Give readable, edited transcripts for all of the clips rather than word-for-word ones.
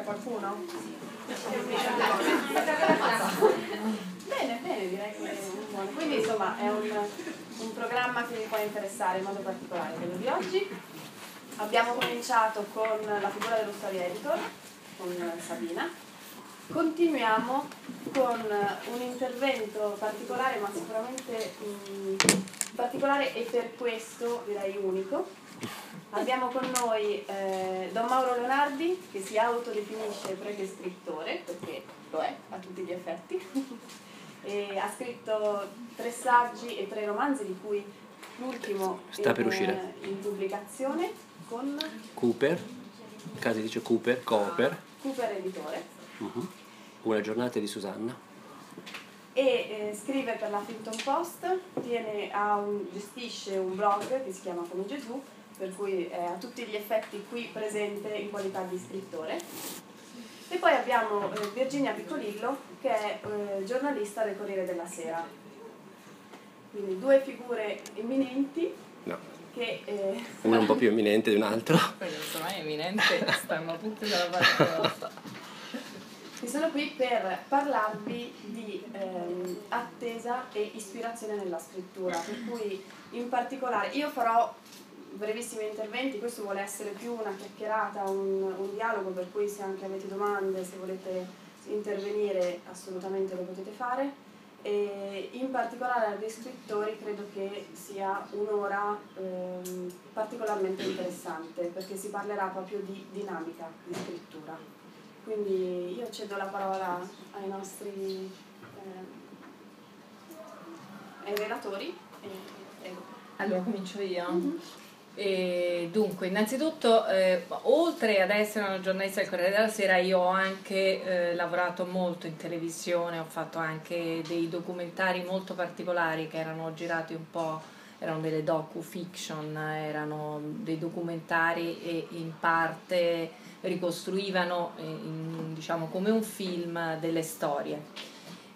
qualcuno? Bene, bene, direi che è buono. Quindi insomma è un programma che vi può interessare in modo particolare quello di oggi. Abbiamo cominciato con la figura dello story editor, con Sabina. Continuiamo con un intervento particolare, ma sicuramente particolare e per questo direi unico. Abbiamo con noi Don Mauro Leonardi, che si autodefinisce prete scrittore, perché lo è a tutti gli effetti. E ha scritto 3 saggi e 3 romanzi, di cui l'ultimo sta per uscire in pubblicazione con Cooper, in casa dice Cooper, Cooper Editore. Una giornata di Susanna. E scrive per la Huffington Post, gestisce un blog che si chiama Come Gesù, per cui è a tutti gli effetti qui presente in qualità di scrittore. E poi abbiamo Virginia Piccolillo, che è giornalista del Corriere della Sera. Quindi 2 figure eminenti. No. Che, uno un po' più eminente di un altro. Insomma, è eminente, stanno tutti dalla parte nostra. Che sono qui per parlarvi di attesa e ispirazione nella scrittura, per cui in particolare io farò brevissimi interventi, questo vuole essere più una chiacchierata, un dialogo, per cui se anche avete domande, se volete intervenire assolutamente lo potete fare. E in particolare agli scrittori credo che sia un'ora particolarmente interessante, perché si parlerà proprio di dinamica di scrittura. Quindi io cedo la parola ai nostri ai relatori. Allora comincio io. E dunque, innanzitutto, oltre ad essere una giornalista del Corriere della Sera, io ho anche lavorato molto in televisione, ho fatto anche dei documentari molto particolari che erano girati un po', erano delle docu-fiction, erano dei documentari e in parte ricostruivano, diciamo, come un film delle storie.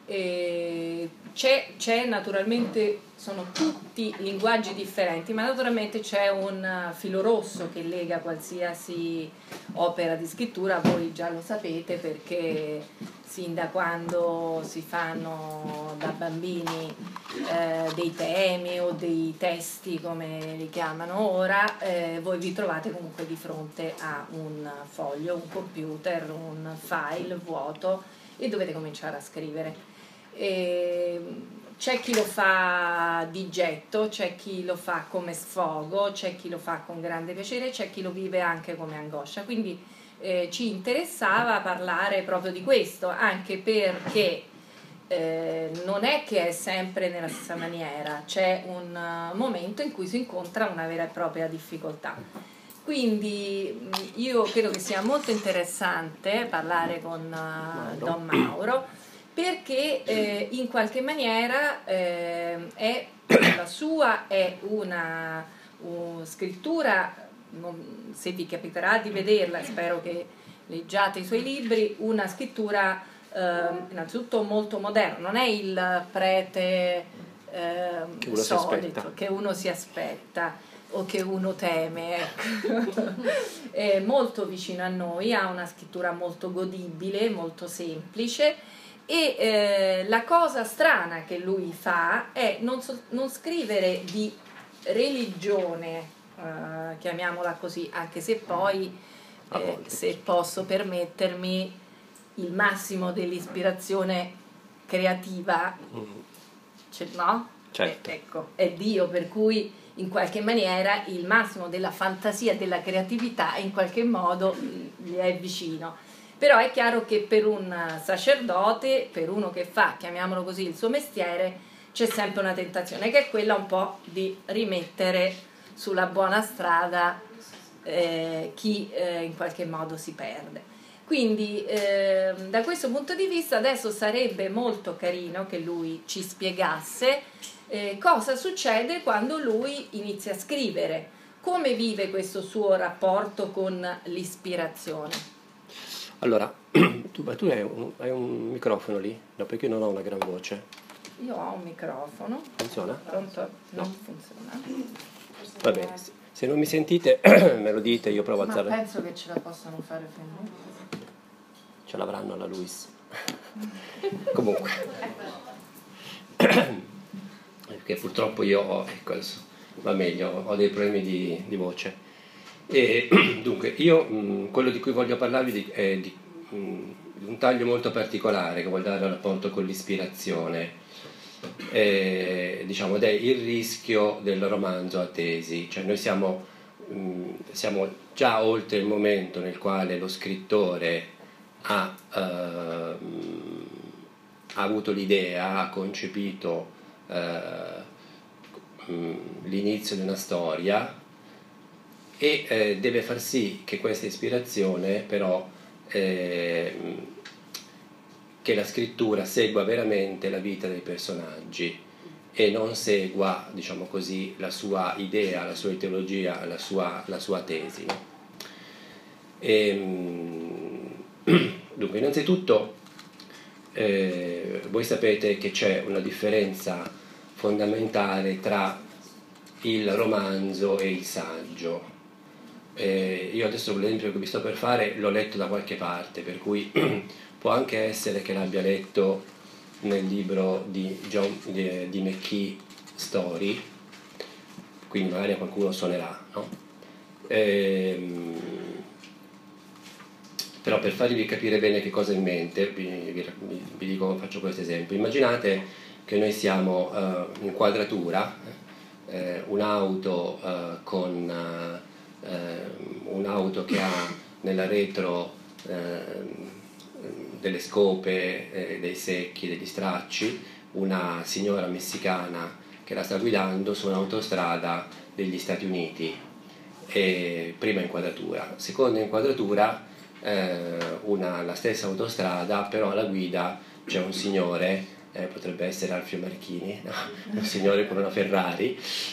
C'è naturalmente, sono tutti linguaggi differenti, ma naturalmente c'è un filo rosso che lega qualsiasi opera di scrittura. Voi già lo sapete, perché sin da quando si fanno da bambini dei temi o dei testi, come li chiamano ora, voi vi trovate comunque di fronte a un foglio, un computer, un file vuoto e dovete cominciare a scrivere. C'è chi lo fa di getto, c'è chi lo fa come sfogo, c'è chi lo fa con grande piacere, c'è chi lo vive anche come angoscia. Quindi ci interessava parlare proprio di questo, anche perché non è che è sempre nella stessa maniera, c'è un momento in cui si incontra una vera e propria difficoltà. Quindi io credo che sia molto interessante parlare con Don Mauro, perché in qualche maniera la sua è una scrittura, se vi capiterà di vederla, spero che leggiate i suoi libri, una scrittura innanzitutto molto moderna, non è il prete solito che uno si aspetta o che uno teme, ecco. È molto vicino a noi, ha una scrittura molto godibile, molto semplice. E la cosa strana che lui fa è non scrivere di religione, chiamiamola così, anche se poi, se posso permettermi, il massimo dell'ispirazione creativa, no? Certo. Ecco, è Dio, per cui in qualche maniera il massimo della fantasia e della creatività in qualche modo gli è vicino. Però è chiaro che per un sacerdote, per uno che fa, chiamiamolo così, il suo mestiere, c'è sempre una tentazione, che è quella un po' di rimettere sulla buona strada chi in qualche modo si perde. Quindi da questo punto di vista adesso sarebbe molto carino che lui ci spiegasse cosa succede quando lui inizia a scrivere, come vive questo suo rapporto con l'ispirazione. Allora, tu hai un microfono lì? No, perché io non ho una gran voce. Io ho un microfono. Funziona? Pronto? Non funziona. Va bene, se non mi sentite me lo dite, io provo a alzare. Ma penso che ce la possano fare finire. ce l'avranno alla Luis. Comunque, perché purtroppo io ho, ecco adesso va meglio, ho dei problemi di voce. E dunque, io quello di cui voglio parlarvi è di un taglio molto particolare che vuol dare al rapporto con l'ispirazione, diciamo, ed è il rischio del romanzo a tesi. Cioè noi siamo già oltre il momento nel quale lo scrittore ha avuto l'idea, ha concepito l'inizio di una storia e deve far sì che questa ispirazione però che la scrittura segua veramente la vita dei personaggi e non segua, diciamo così, la sua idea, la sua ideologia, la sua tesi, no? Dunque, innanzitutto voi sapete che c'è una differenza fondamentale tra il romanzo e il saggio. Io adesso l'esempio che vi sto per fare l'ho letto da qualche parte, per cui può anche essere che l'abbia letto nel libro di McKee Story, quindi magari a qualcuno suonerà, no? Però per farvi capire bene che cosa ho in mente vi dico, faccio questo esempio. Immaginate che noi siamo in quadratura, un'auto con un'auto che ha nella retro delle scope, dei secchi, degli stracci, una signora messicana che la sta guidando su un'autostrada degli Stati Uniti, prima inquadratura. Seconda inquadratura, la stessa autostrada, però alla guida c'è un signore, potrebbe essere Alfio Marchini, no? Un signore con una Ferrari,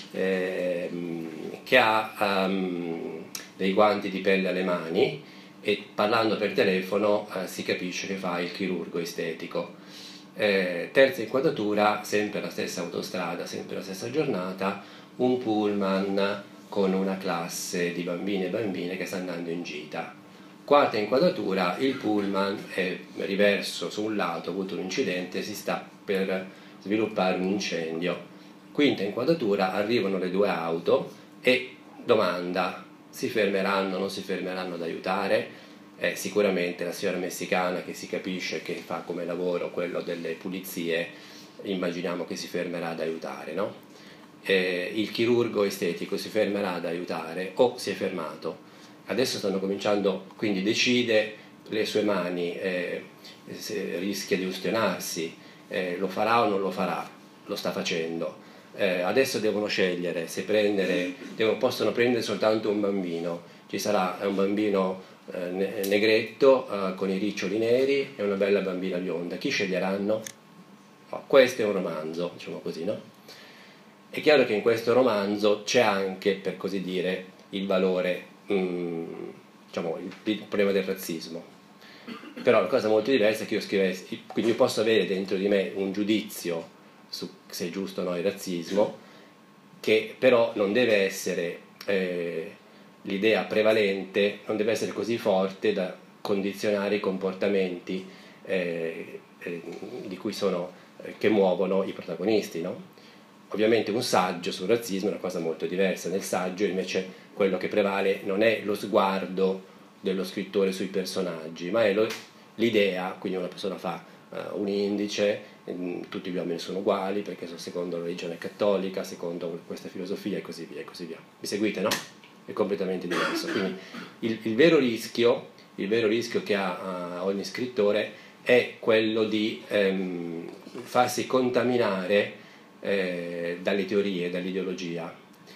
che ha dei guanti di pelle alle mani e parlando per telefono si capisce che fa il chirurgo estetico. Terza inquadratura, sempre la stessa autostrada, sempre la stessa giornata, un pullman con una classe di bambini e bambine che sta andando in gita. Quarta inquadratura, il pullman è riverso su un lato, ha avuto un incidente, si sta per sviluppare un incendio. Quinta inquadratura, arrivano le due auto e domanda: si fermeranno, non si fermeranno ad aiutare? Sicuramente la signora messicana, che si capisce che fa come lavoro quello delle pulizie, immaginiamo che si fermerà ad aiutare, no? Il chirurgo estetico si fermerà ad aiutare o si è fermato? Adesso stanno cominciando, quindi decide le sue mani, se rischia di ustionarsi, lo farà o non lo farà, lo sta facendo. Adesso devono scegliere se possono prendere soltanto un bambino, ci sarà un bambino negretto con i riccioli neri e una bella bambina bionda, chi sceglieranno? Oh, questo è un romanzo, diciamo così, no? È chiaro che in questo romanzo c'è anche, per così dire, il valore, diciamo, il problema del razzismo. Però la cosa molto diversa è che io scrivessi, quindi io posso avere dentro di me un giudizio su se è giusto o no il razzismo, che però non deve essere l'idea prevalente, non deve essere così forte da condizionare i comportamenti di cui che muovono i protagonisti, no? Ovviamente un saggio sul razzismo è una cosa molto diversa. Nel saggio invece quello che prevale non è lo sguardo dello scrittore sui personaggi, ma è l'idea, quindi una persona fa un indice, tutti gli uomini sono uguali perché secondo la religione cattolica, secondo questa filosofia e così via, e così via. Mi seguite, no? È completamente diverso. Quindi il vero rischio che ha ogni scrittore è quello di farsi contaminare dalle teorie, dall'ideologia.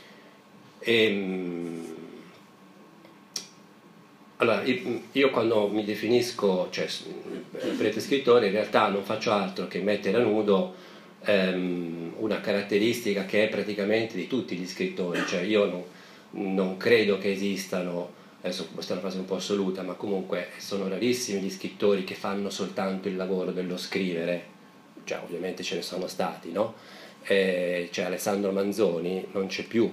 Allora, io quando mi definisco, cioè prete scrittore, in realtà non faccio altro che mettere a nudo una caratteristica che è praticamente di tutti gli scrittori. Cioè io non credo che esistano, adesso questa è una frase un po' assoluta, ma comunque sono rarissimi gli scrittori che fanno soltanto il lavoro dello scrivere. Cioè ovviamente ce ne sono stati, no? Cioè Alessandro Manzoni non c'è più,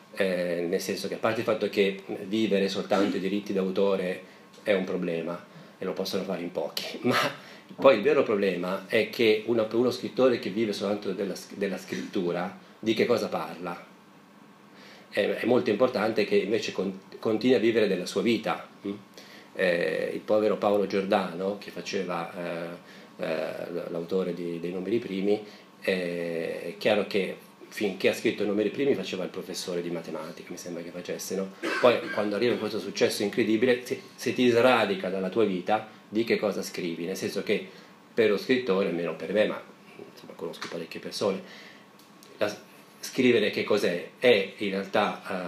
nel senso che, a parte il fatto che vivere soltanto i diritti d'autore è un problema, e lo possono fare in pochi, ma poi il vero problema è che uno scrittore che vive soltanto della scrittura, di che cosa parla? È molto importante che invece continui a vivere della sua vita. Il povero Paolo Giordano, che faceva l'autore dei numeri primi, è chiaro che finché ha scritto i numeri primi faceva il professore di matematica, mi sembra che facesse, no? Poi quando arriva questo successo incredibile, se ti sradica dalla tua vita, di che cosa scrivi? Nel senso che per lo scrittore, almeno per me, ma insomma, conosco parecchie persone, scrivere che cos'è? È in realtà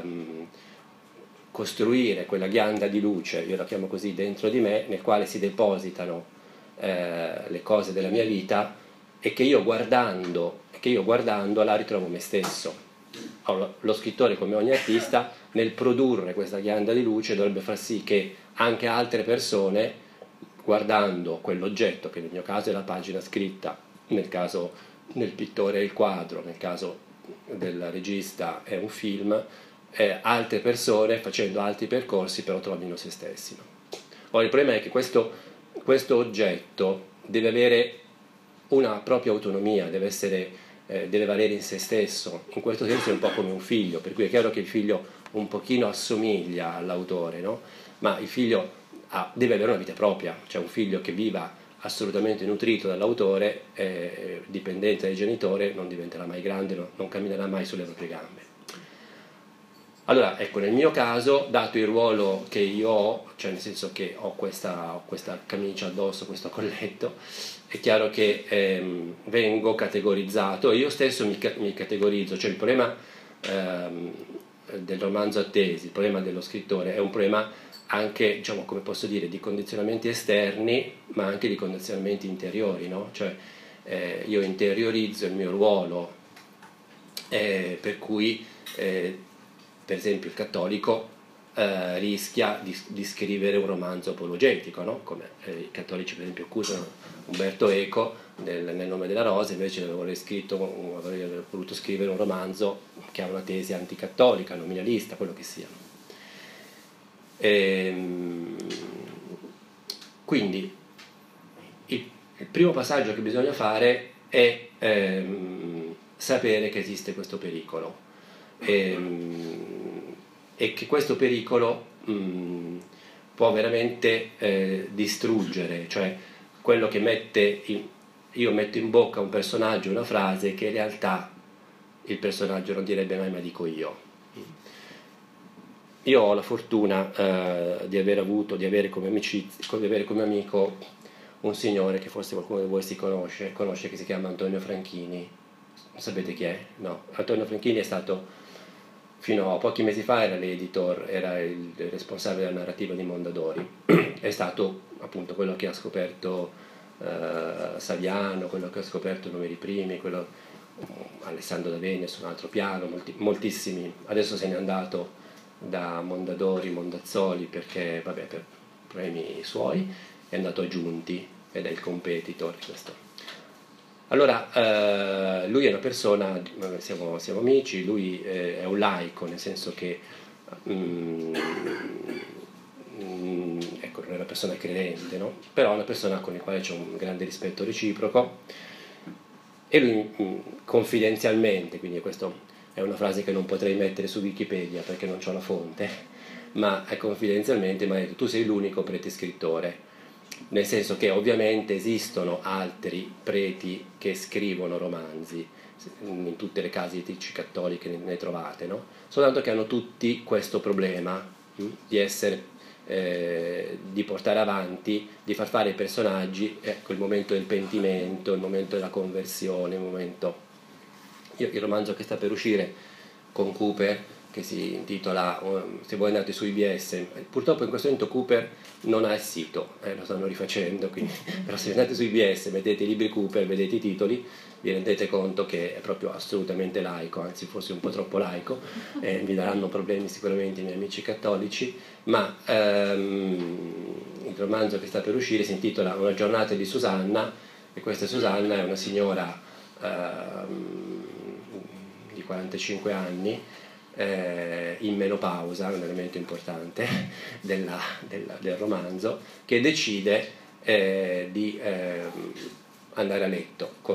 costruire quella ghianda di luce, io la chiamo così, dentro di me, nel quale si depositano le cose della mia vita, e che io guardando la ritrovo me stesso. Lo scrittore, come ogni artista, nel produrre questa ghianda di luce dovrebbe far sì che anche altre persone, guardando quell'oggetto, che nel mio caso è la pagina scritta, nel caso del pittore è il quadro, nel caso del regista è un film, altre persone facendo altri percorsi però trovino se stessi, no? Ora il problema è che questo oggetto deve avere una propria autonomia, deve valere in se stesso. In questo senso è un po' come un figlio, per cui è chiaro che il figlio un pochino assomiglia all'autore, no? Ma il figlio deve avere una vita propria, cioè un figlio che viva assolutamente nutrito dall'autore, dipendente dai genitori, non diventerà mai grande, non camminerà mai sulle proprie gambe. Allora, ecco, nel mio caso, dato il ruolo che io ho, cioè nel senso che ho questa camicia addosso, questo colletto, è chiaro che vengo categorizzato, io stesso mi categorizzo, cioè il problema del romanzo Attesi, il problema dello scrittore è un problema anche, diciamo, come posso dire, di condizionamenti esterni, ma anche di condizionamenti interiori, no? Cioè io interiorizzo il mio ruolo, per cui per esempio il cattolico rischia di scrivere un romanzo apologetico, no? Come i cattolici per esempio accusano Umberto Eco nel Nome della Rosa, invece avrei voluto scrivere un romanzo che ha una tesi anticattolica, nominalista, quello che sia. Quindi il primo passaggio che bisogna fare è sapere che esiste questo pericolo, e che questo pericolo può veramente distruggere, cioè quello che io metto in bocca a un personaggio una frase che in realtà il personaggio non direbbe mai, ma dico io. Io ho la fortuna di avere come amico un signore che forse qualcuno di voi conosce, che si chiama Antonio Franchini. Sapete chi è? No. Antonio Franchini è stato, fino a pochi mesi fa, era l'editor, era il responsabile della narrativa di Mondadori. È stato appunto quello che ha scoperto Saviano, quello che ha scoperto Numeri Primi, Alessandro D'Avena su un altro piano, moltissimi. Adesso se n'è andato da Mondadori, Mondazzoli, perché vabbè, per problemi suoi, è andato a Giunti ed è il competitor di questo. Allora lui è una persona, siamo amici, lui è un laico, nel senso che ecco, non è una persona credente, no? Però è una persona con la quale c'è un grande rispetto reciproco, e lui confidenzialmente, quindi questo è una frase che non potrei mettere su Wikipedia perché non c'ho la fonte, ma confidenzialmente mi ha detto: tu sei l'unico prete scrittore, nel senso che ovviamente esistono altri preti che scrivono romanzi, in tutte le case editrici cattoliche ne trovate, no? Soltanto che hanno tutti questo problema di essere, di portare avanti, di far fare ai personaggi, ecco, il momento del pentimento, il momento della conversione, il romanzo che sta per uscire con Cooper, che si intitola Se voi andate su IBS, purtroppo in questo momento Cooper non ha il sito, lo stanno rifacendo, quindi, però se andate su IBS, mettete i libri Cooper, vedete i titoli, vi rendete conto che è proprio assolutamente laico, anzi forse un po' troppo laico, vi daranno problemi sicuramente i miei amici cattolici, ma il romanzo che sta per uscire si intitola Una giornata di Susanna, e questa Susanna è una signora di 45 anni, in menopausa, un elemento importante del romanzo, che decide di andare a letto con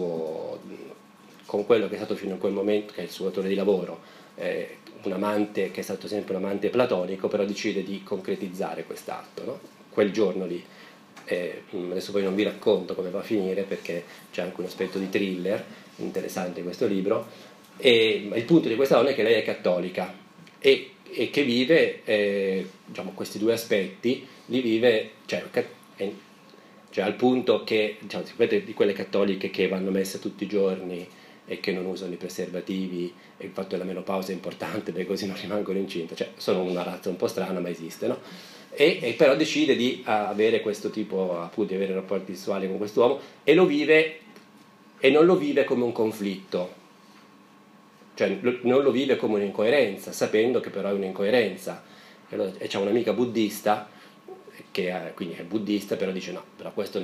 quello che è stato fino a quel momento, che è il suo datore di lavoro, un amante che è stato sempre un amante platonico, però decide di concretizzare quest'atto, no? Quel giorno lì. Adesso poi non vi racconto come va a finire, perché c'è anche un aspetto di thriller interessante in questo libro, e il punto di questa donna è che lei è cattolica e che vive diciamo, questi due aspetti li vive, cioè al punto che, diciamo, sapete, di quelle cattoliche che vanno messe tutti i giorni e che non usano i preservativi, e il fatto della menopausa è importante perché così non rimangono incinte, cioè sono una razza un po' strana, ma esiste, no? E però decide di avere questo tipo, appunto, di avere rapporti sessuali con quest'uomo, e lo vive, e non lo vive come un conflitto, cioè non lo vive come un'incoerenza, sapendo che però è un'incoerenza. E c'è un'amica buddista che quindi è buddista, però dice no, però questo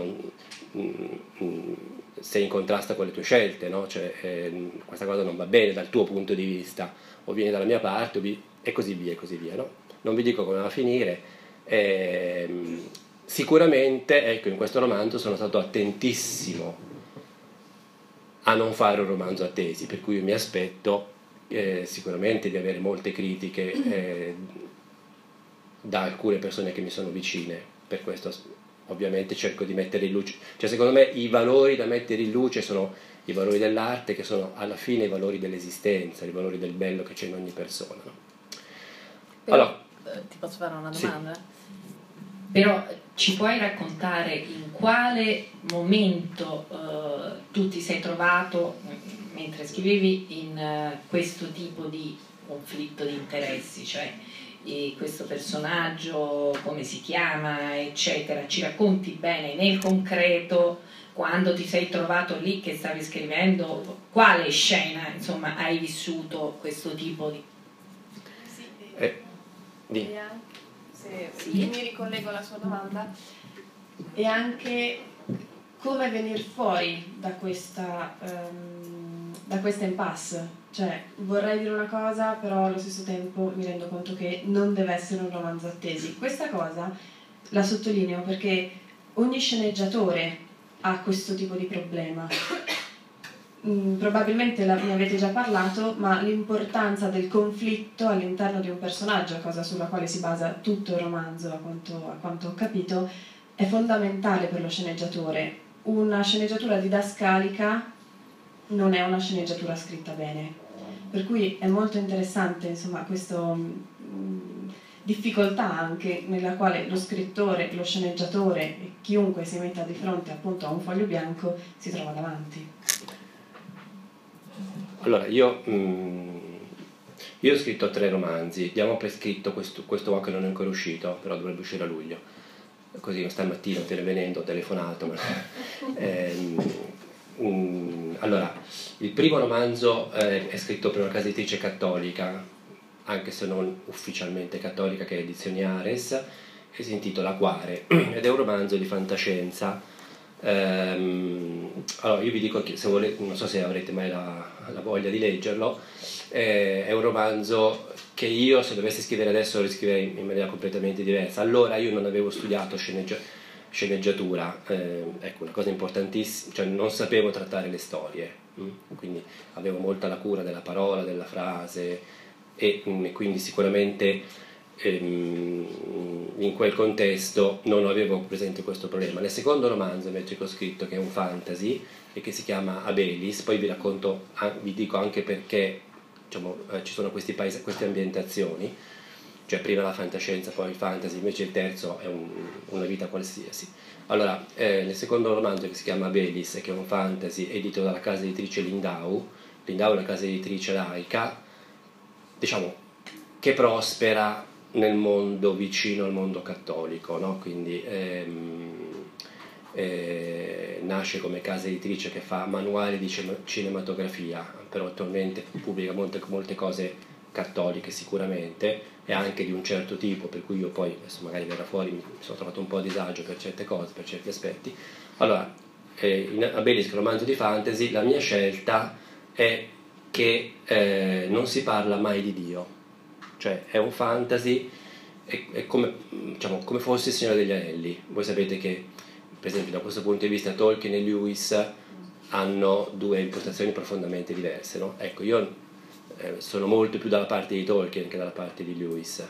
sei in contrasto con le tue scelte, no? Cioè, questa cosa non va bene dal tuo punto di vista, o vieni dalla mia parte, e così via, no? Non vi dico come va a finire. Sicuramente, ecco, in questo romanzo sono stato attentissimo a non fare un romanzo a tesi, per cui io mi aspetto sicuramente di avere molte critiche da alcune persone che mi sono vicine. Per questo ovviamente cerco di mettere in luce, cioè secondo me i valori da mettere in luce sono i valori dell'arte, che sono alla fine i valori dell'esistenza, i valori del bello che c'è in ogni persona, no? Allora, ti posso fare una domanda? Sì. Però ci puoi raccontare in quale momento tu ti sei trovato, mentre scrivevi, in questo tipo di conflitto di interessi, cioè questo personaggio, come si chiama, eccetera. Ci racconti bene nel concreto quando ti sei trovato lì che stavi scrivendo, quale scena, insomma, hai vissuto questo tipo di... Se mi ricollego alla sua domanda, e anche come venire fuori da questa impasse. Cioè, vorrei dire una cosa, però allo stesso tempo mi rendo conto che non deve essere un romanzo a tesi. Questa cosa la sottolineo perché ogni sceneggiatore ha questo tipo di problema. Probabilmente ne avete già parlato, ma l'importanza del conflitto all'interno di un personaggio, cosa sulla quale si basa tutto il romanzo, a quanto ho capito, è fondamentale per lo sceneggiatore. Una sceneggiatura didascalica non è una sceneggiatura scritta bene, per cui è molto interessante, insomma, questa difficoltà anche nella quale lo scrittore, lo sceneggiatore e chiunque si metta di fronte appunto a un foglio bianco si trova davanti. Allora, io ho scritto 3 romanzi, diamo per scritto questo qua che non è ancora uscito, però dovrebbe uscire a luglio, così stamattina te ne venendo ho telefonato. Allora, il primo romanzo è scritto per una casa editrice cattolica, anche se non ufficialmente cattolica, che è Edizioni Ares, e si intitola Quare, ed è un romanzo di fantascienza. Allora, io vi dico che se volete, non so se avrete mai la voglia di leggerlo, è un romanzo che io, se dovessi scrivere adesso, lo riscriverei in maniera completamente diversa. Allora io non avevo studiato sceneggiatura, ecco, una cosa importantissima, cioè non sapevo trattare le storie, quindi avevo molta la cura della parola, della frase, e quindi sicuramente in quel contesto non avevo presente questo problema. Nel secondo romanzo invece che ho scritto, che è un fantasy e che si chiama Abelis, poi vi racconto, vi dico anche perché, diciamo, ci sono queste ambientazioni, cioè prima la fantascienza, poi il fantasy, invece il terzo è una vita qualsiasi. Allora, nel secondo romanzo, che si chiama Abelis, che è un fantasy edito dalla casa editrice Lindau è una casa editrice laica, diciamo, che prospera nel mondo vicino al mondo cattolico, no? Quindi nasce come casa editrice che fa manuali di cinematografia, però attualmente pubblica molte cose cattoliche sicuramente, e anche di un certo tipo, per cui io poi, adesso magari verrà fuori, mi sono trovato un po' a disagio per certe cose, per certi aspetti. Allora, in Abelis, romanzo di fantasy, la mia scelta è che non si parla mai di Dio, cioè è un fantasy, è come, diciamo, come fosse il Signore degli Anelli. Voi sapete che, per esempio, da questo punto di vista Tolkien e Lewis hanno due impostazioni profondamente diverse, no? Ecco, io sono molto più dalla parte di Tolkien che dalla parte di Lewis,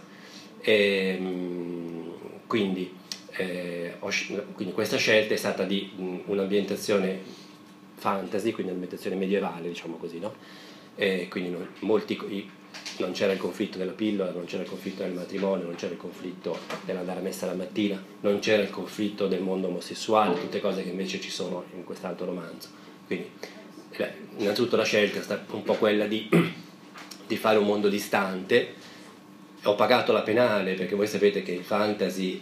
quindi questa scelta è stata di un'ambientazione fantasy, quindi un'ambientazione medievale, diciamo così, no? Quindi non c'era il conflitto della pillola, non c'era il conflitto del matrimonio, non c'era il conflitto dell'andare a messa la mattina, non c'era il conflitto del mondo omosessuale, tutte cose che invece ci sono in quest'altro romanzo. Quindi innanzitutto la scelta è stata un po' quella di fare un mondo distante. Ho pagato la penale perché voi sapete che il fantasy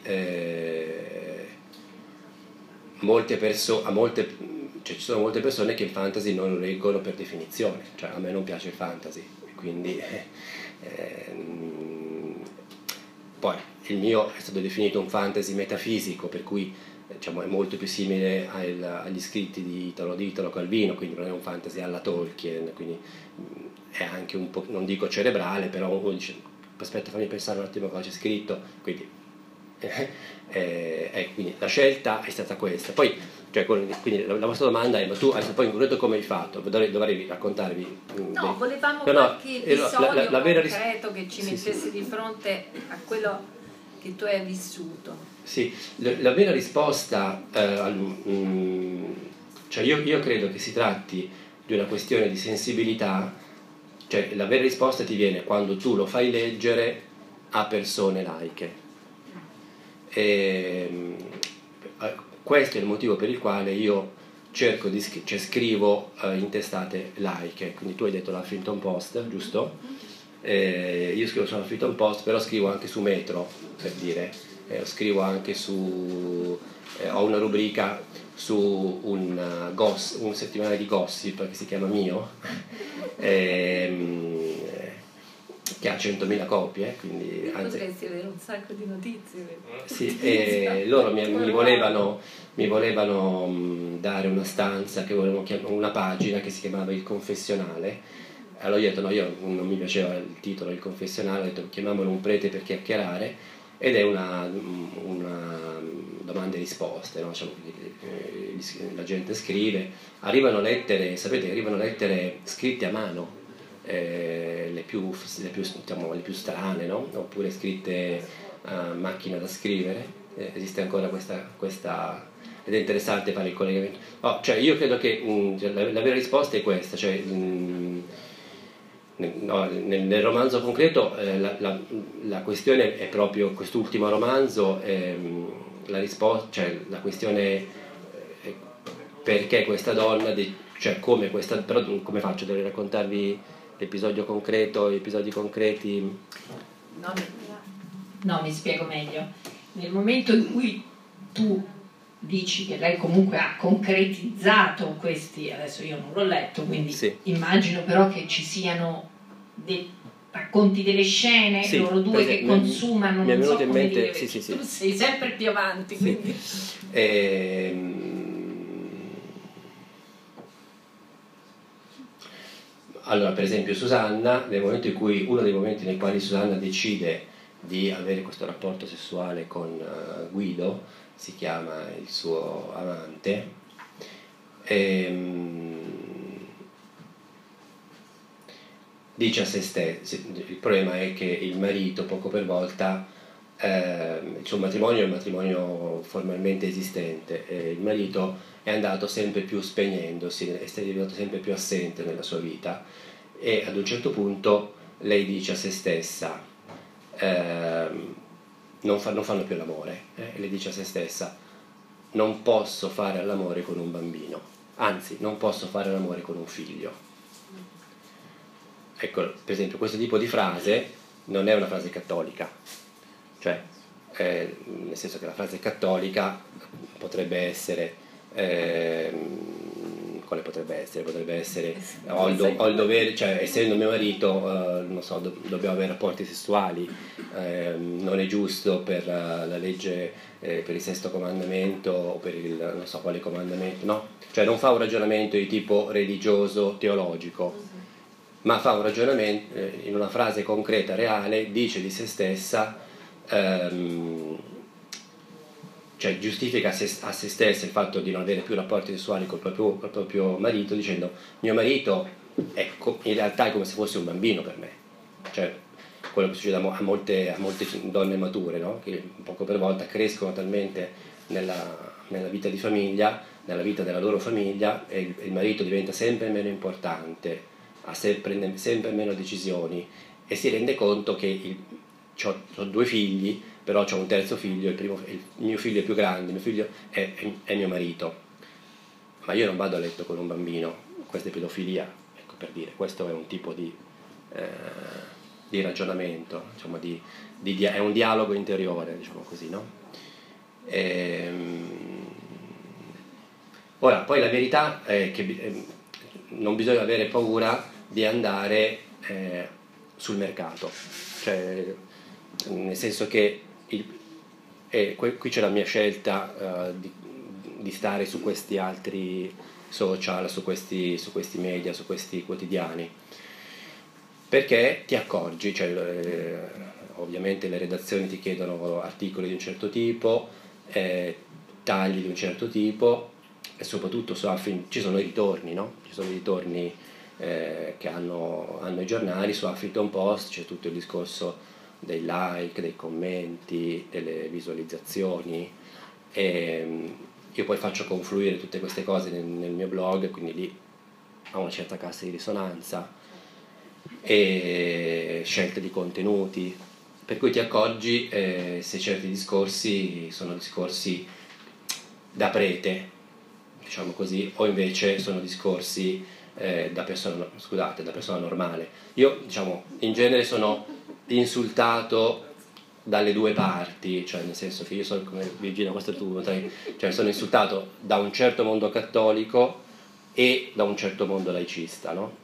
ci sono molte persone che il fantasy non lo leggono per definizione, cioè a me non piace il fantasy, quindi poi il mio è stato definito un fantasy metafisico, per cui diciamo, è molto più simile agli scritti di Italo Calvino, quindi non è un fantasy alla Tolkien, quindi è anche un po', non dico cerebrale, però uno dice aspetta, fammi pensare un attimo cosa c'è scritto, quindi quindi la scelta è stata questa. Poi, cioè, quindi la vostra domanda è: ma tu adesso poi in concreto come hai fatto? Dovrei raccontarvi. No, volevamo qualche episodio concreto che ci mettesse di fronte a quello che tu hai vissuto. Sì, la vera risposta, cioè io credo che si tratti di una questione di sensibilità, cioè la vera risposta ti viene quando tu lo fai leggere a persone laiche. Questo è il motivo per il quale io cerco scrivo in testate laiche. Quindi tu hai detto l'Huffington Post, giusto? Io scrivo su Huffington Post, però scrivo anche su Metro, per dire, scrivo anche su ho una rubrica su un settimanale di gossip che si chiama Mio, che ha 100.000 copie, quindi potresti avere un sacco di notizie. Sì, e loro mi volevano dare una stanza, che volevano una pagina che si chiamava Il Confessionale. Allora io ho detto no, io non mi piaceva il titolo Il Confessionale, ho detto chiamiamolo Un prete per chiacchierare, ed è una domande e risposte, no? Diciamo, la gente scrive, arrivano lettere, sapete, arrivano lettere scritte a mano, le più strane, no? Oppure scritte a macchina da scrivere, esiste ancora questa ed è interessante fare il collegamento. Cioè io credo che la vera risposta è questa, cioè nel romanzo concreto la questione è proprio quest'ultimo romanzo, la risposta, cioè la questione è perché questa donna, cioè come questa, però come faccio? Devo raccontarvi l'episodio concreto, episodi concreti? No, mi spiego meglio. Nel momento in cui tu dici che lei comunque ha concretizzato questi, adesso io non l'ho letto, quindi sì, immagino però che ci siano racconti delle scene, sì, loro due che consumano, non so come dire, sì. Tu sei sempre più avanti, sì, quindi allora, per esempio Susanna, uno dei momenti nei quali Susanna decide di avere questo rapporto sessuale con Guido, si chiama il suo amante, dice a se stesso, il problema è che il marito poco per volta, il suo matrimonio è un matrimonio formalmente esistente, il marito è andato sempre più spegnendosi, è diventato sempre più assente nella sua vita, e ad un certo punto lei dice a se stessa non fanno più l'amore, lei dice a se stessa non posso fare l'amore con un bambino, anzi non posso fare l'amore con un figlio. Ecco, per esempio, questo tipo di frase non è una frase cattolica, cioè nel senso che la frase cattolica potrebbe essere quale potrebbe essere? Potrebbe essere ho il dovere, cioè essendo mio marito non so, dobbiamo avere rapporti sessuali, non è giusto per la legge, per il sesto comandamento o per il non so quale comandamento, no? Cioè non fa un ragionamento di tipo religioso teologico, ma fa un ragionamento, in una frase concreta, reale, dice di se stessa, cioè giustifica a se stessa il fatto di non avere più rapporti sessuali col proprio marito, dicendo: mio marito in realtà è come se fosse un bambino per me. Cioè, quello che succede a molte donne mature, no? Che poco per volta crescono talmente nella vita di famiglia, nella vita della loro famiglia, e il marito diventa sempre meno importante, prende sempre meno decisioni, e si rende conto che ho 2 figli, però ho un terzo figlio, il mio figlio è più grande, il mio figlio è mio marito, ma io non vado a letto con un bambino, questa è pedofilia, ecco, per dire. Questo è un tipo di ragionamento, diciamo, è un dialogo interiore, diciamo così, no? Ora, poi la verità è che non bisogna avere paura di andare sul mercato, cioè, nel senso che qui c'è la mia scelta di stare su questi altri social, su questi media, su questi quotidiani, perché ti accorgi, cioè, ovviamente le redazioni ti chiedono articoli di un certo tipo, tagli di un certo tipo, e soprattutto ci sono i ritorni, no? Ci sono i ritorni che hanno i giornali. Su Huffington Post c'è tutto il discorso dei like, dei commenti, delle visualizzazioni, e io poi faccio confluire tutte queste cose nel mio blog, quindi lì ha una certa cassa di risonanza e scelte di contenuti, per cui ti accorgi se certi discorsi sono discorsi da prete, diciamo così, o invece sono discorsi da persona normale. Io, diciamo, in genere sono insultato dalle 2 parti, cioè nel senso che io sono, come Virginia, questo tu, cioè sono insultato da un certo mondo cattolico e da un certo mondo laicista, no?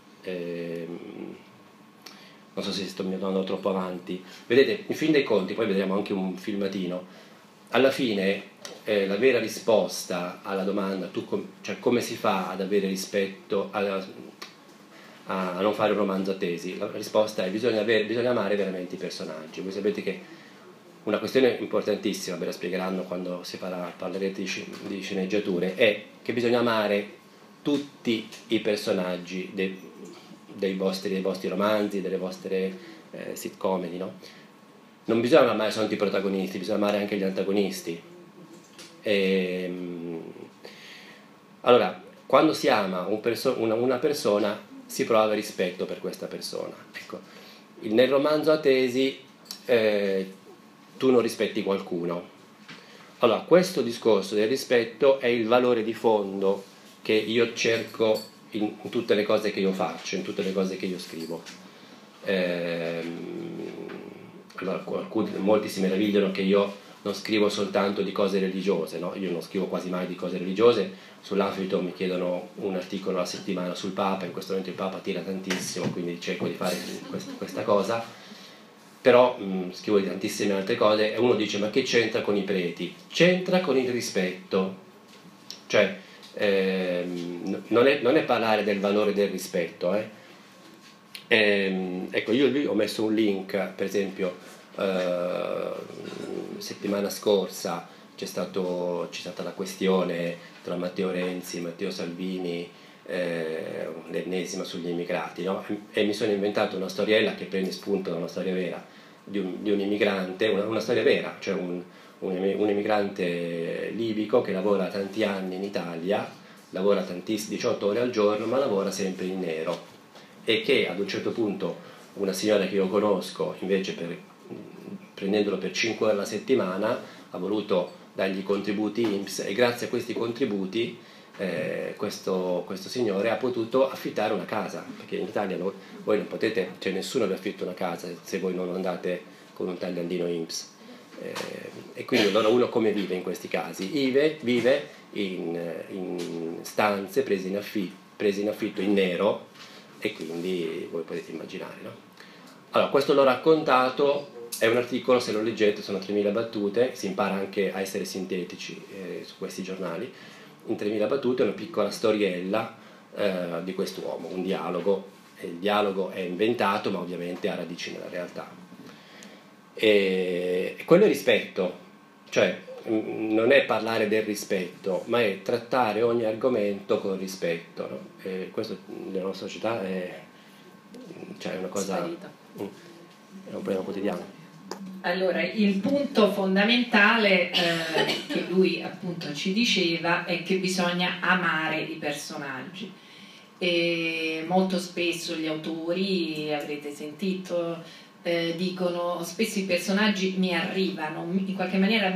Non so se sto andando troppo avanti. Vedete, in fin dei conti, poi vedremo anche un filmatino, alla fine la vera risposta alla domanda cioè come si fa ad avere rispetto a non fare un romanzo a tesi, la risposta è bisogna amare veramente i personaggi. Voi sapete che una questione importantissima, ve la spiegheranno quando parlerete di sceneggiature, è che bisogna amare tutti i personaggi dei vostri romanzi, delle vostre sitcomedy, no? Non bisogna amare soltanto i protagonisti, bisogna amare anche gli antagonisti. Allora, quando si ama una persona, si prova rispetto per questa persona. Ecco, nel romanzo a tesi tu non rispetti qualcuno. Allora, questo discorso del rispetto è il valore di fondo che io cerco in tutte le cose che io faccio, in tutte le cose che io scrivo. Allora, molti si meravigliano che io non scrivo soltanto di cose religiose, no? Io non scrivo quasi mai di cose religiose. Sull'Huffington mi chiedono un articolo alla settimana sul Papa, in questo momento il Papa tira tantissimo, quindi cerco di fare questa cosa, però scrivo di tantissime altre cose, e uno dice: ma che c'entra con i preti? C'entra con il rispetto, cioè non è parlare del valore del rispetto. Ecco, io lì ho messo un link, per esempio, settimana scorsa c'è stata la questione tra Matteo Renzi e Matteo Salvini, l'ennesima sugli immigrati, no? E mi sono inventato una storiella che prende spunto da una storia vera di un immigrante, una storia vera, cioè un immigrante libico che lavora tanti anni in Italia, lavora 18 ore al giorno, ma lavora sempre in nero, e che ad un certo punto una signora che io conosco, invece, prendendolo per 5 ore alla settimana, ha voluto dargli i contributi INPS, e grazie a questi contributi questo signore ha potuto affittare una casa, perché in Italia voi non potete, cioè nessuno vi affitta una casa se voi non andate con un tagliandino INPS. E quindi allora uno come vive in questi casi? Vive in stanze prese in affitto in nero, e quindi voi potete immaginare, no? Allora, questo l'ho raccontato, è un articolo, se lo leggete sono 3000 battute, si impara anche a essere sintetici su questi giornali. In 3000 battute è una piccola storiella di quest'uomo, un dialogo il dialogo è inventato, ma ovviamente ha radici nella realtà. E quello è rispetto, cioè non è parlare del rispetto, ma è trattare ogni argomento con rispetto, no? E questo nella nostra società è, cioè, una cosa, è un problema quotidiano. Allora, il punto fondamentale che lui appunto ci diceva è che bisogna amare i personaggi. E molto spesso gli autori, avrete sentito, dicono spesso i personaggi mi arrivano, in qualche maniera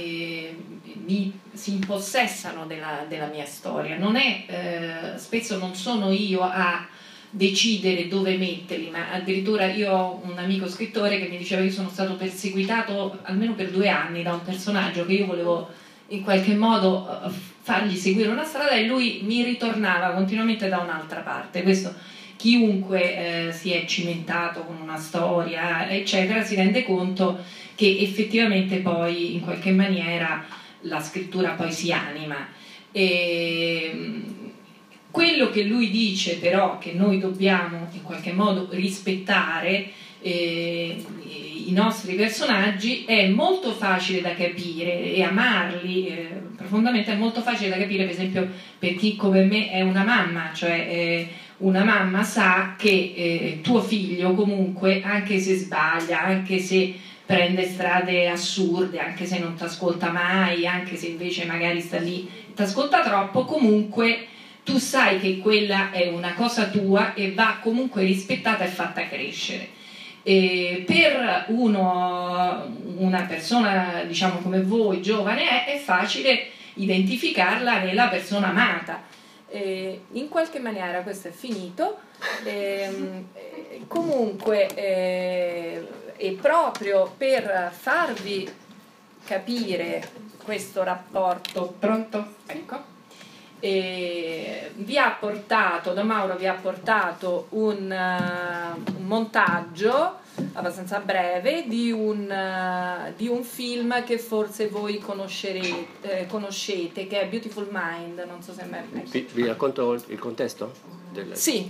si impossessano della mia storia. Non è, spesso non sono io a decidere dove metterli, ma addirittura io ho un amico scrittore che mi diceva: io sono stato perseguitato almeno per 2 anni da un personaggio che io volevo in qualche modo fargli seguire una strada e lui mi ritornava continuamente da un'altra parte. Questo chiunque si è cimentato con una storia eccetera si rende conto che effettivamente poi in qualche maniera la scrittura poi si anima. Quello che lui dice però che noi dobbiamo in qualche modo rispettare i nostri personaggi è molto facile da capire, e amarli profondamente è molto facile da capire, per esempio per chi come me è una mamma, cioè una mamma sa che tuo figlio comunque, anche se sbaglia, anche se prende strade assurde, anche se non ti ascolta mai, anche se invece magari sta lì ti ascolta troppo, comunque tu sai che quella è una cosa tua e va comunque rispettata e fatta crescere. Per una persona, diciamo come voi, giovane, è facile identificarla nella persona amata. In qualche maniera questo è finito. Comunque, e proprio per farvi capire questo rapporto, pronto? Ecco. Vi ha portato, Don Mauro vi ha portato un montaggio abbastanza breve di un film che forse voi conoscete, che è Beautiful Mind, non so se vi racconto il contesto? Sì.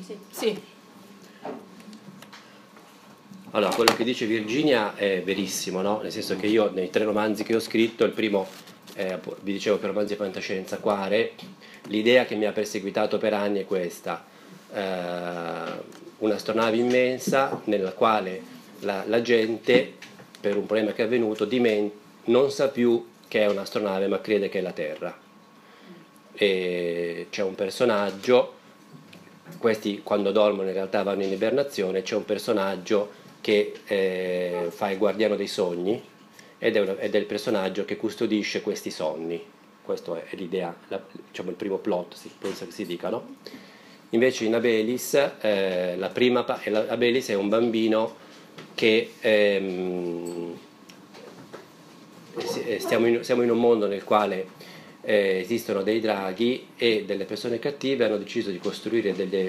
Allora, quello che dice Virginia è verissimo, no? Nel senso che io nei 3 romanzi che ho scritto, il primo vi dicevo che romanzi di fantascienza, Quare, l'idea che mi ha perseguitato per anni è questa: un'astronave immensa nella quale la gente, per un problema che è avvenuto, non sa più che è un'astronave ma crede che è la Terra. E c'è un personaggio, questi quando dormono in realtà vanno in ibernazione, c'è un personaggio che fa il guardiano dei sogni ed è il personaggio che custodisce questi sonni. Questa è l'idea, diciamo il primo plot, si pensa che si dica, no? Invece in Abelis, Abelis è un bambino che siamo in un mondo nel quale esistono dei draghi e delle persone cattive hanno deciso di costruire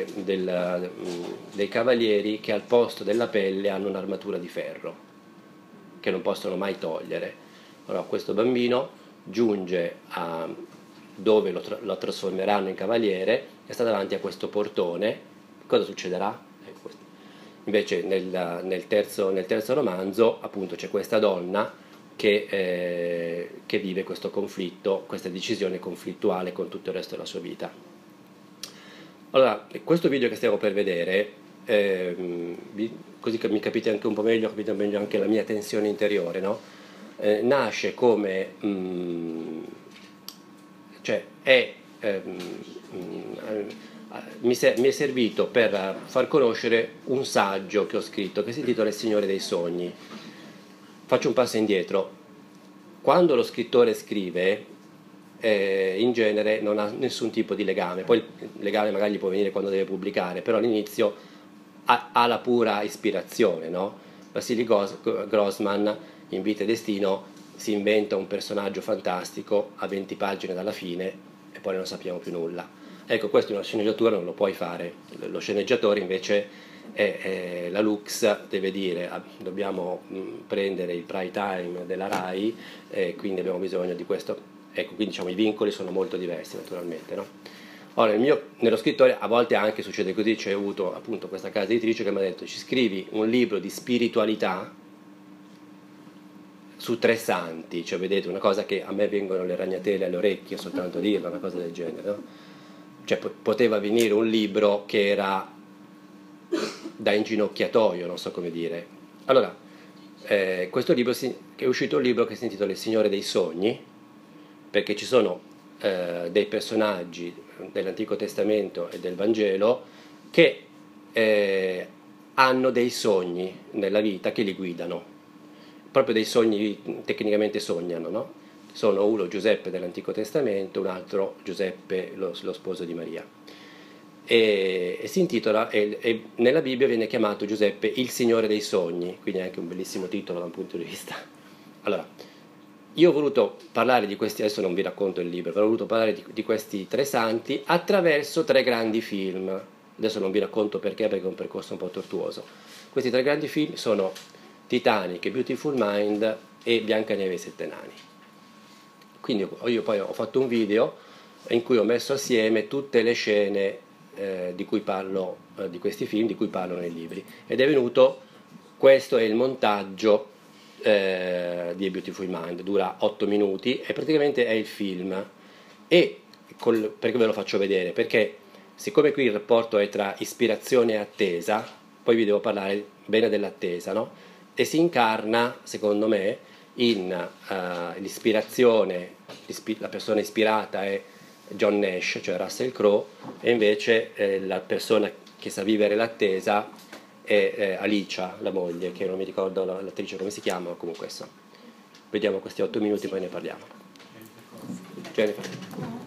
dei cavalieri che al posto della pelle hanno un'armatura di ferro che non possono mai togliere. Allora questo bambino giunge a dove lo trasformeranno in cavaliere e sta davanti a questo portone. Cosa succederà? Invece nel terzo romanzo appunto c'è questa donna che vive questo conflitto, questa decisione conflittuale con tutto il resto della sua vita. Allora, questo video che stiamo per vedere, così che mi capite anche un po' meglio, capite meglio anche la mia tensione interiore, no? Nasce come mi è servito per far conoscere un saggio che ho scritto che si intitola Il Signore dei Sogni. Faccio un passo indietro. Quando lo scrittore scrive, in genere non ha nessun tipo di legame, poi il legame magari gli può venire quando deve pubblicare, però all'inizio ha la pura ispirazione, no? Vasily Grossman in Vita e Destino si inventa un personaggio fantastico a 20 pagine dalla fine e poi non sappiamo più nulla. Ecco, questo in una sceneggiatura non lo puoi fare. Lo sceneggiatore invece la Lux deve dire dobbiamo prendere il prime time della Rai, quindi abbiamo bisogno di questo. Ecco, quindi diciamo i vincoli sono molto diversi naturalmente, no? Ora, nello scrittore a volte anche succede così, c'è avuto appunto questa casa editrice che mi ha detto: ci scrivi un libro di spiritualità su 3 santi, cioè vedete, una cosa che a me vengono le ragnatele alle orecchie soltanto a dirla, una cosa del genere, no? Cioè poteva venire un libro che era da inginocchiatoio, non so come dire. Allora, questo libro è uscito un libro che si intitola Il Signore dei Sogni, perché ci sono dei personaggi dell'Antico Testamento e del Vangelo che hanno dei sogni nella vita che li guidano, proprio dei sogni, tecnicamente sognano, no? Sono uno Giuseppe dell'Antico Testamento, un altro Giuseppe, lo sposo di Maria, e si intitola, e nella Bibbia viene chiamato Giuseppe il Signore dei Sogni, quindi è anche un bellissimo titolo da un punto di vista. Allora, io ho voluto parlare di questi, adesso non vi racconto il libro, però ho voluto parlare di questi 3 santi attraverso 3 grandi film. Adesso non vi racconto perché è un percorso un po' tortuoso. Questi 3 grandi film sono Titanic, Beautiful Mind e Biancaneve e i 7 nani. Quindi io poi ho fatto un video in cui ho messo assieme tutte le scene di cui parlo, di questi film, di cui parlo nei libri, ed è venuto, questo è il montaggio di A Beautiful Mind, dura 8 minuti e praticamente è il film. E perché ve lo faccio vedere? Perché siccome qui il rapporto è tra ispirazione e attesa, poi vi devo parlare bene dell'attesa, no? E si incarna, secondo me, in l'ispirazione, la persona ispirata è John Nash, cioè Russell Crowe, e invece la persona che sa vivere l'attesa è Alicia, la moglie, che non mi ricordo l'attrice come si chiama, ma comunque vediamo questi 8 minuti, poi ne parliamo. Jennifer.